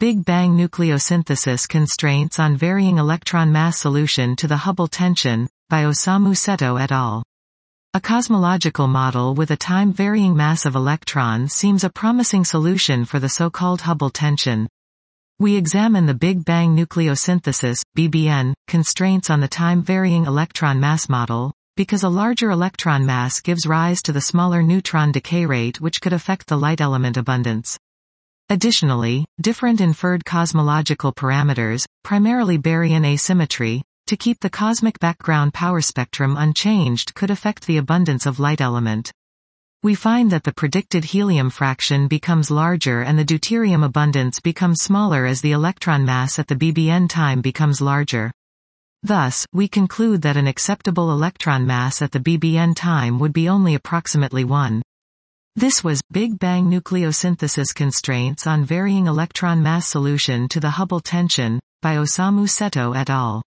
Big Bang nucleosynthesis constraints on varying electron mass solution to the Hubble tension, by Osamu Seto et al. A cosmological model with a time-varying mass of electrons seems a promising solution for the so-called Hubble tension. We examine the Big Bang nucleosynthesis, BBN, constraints on the time-varying electron mass model, because a larger electron mass gives rise to the smaller neutron decay rate which could affect the light element abundance. Additionally, different inferred cosmological parameters, primarily baryon asymmetry, to keep the cosmic background power spectrum unchanged could affect the abundance of light element. We find that the predicted helium fraction becomes larger and the deuterium abundance becomes smaller as the electron mass at the BBN time becomes larger. Thus, we conclude that an acceptable electron mass at the BBN time would be only approximately 1. This was Big Bang nucleosynthesis constraints on varying electron mass solution to the Hubble tension, by Osamu Seto et al.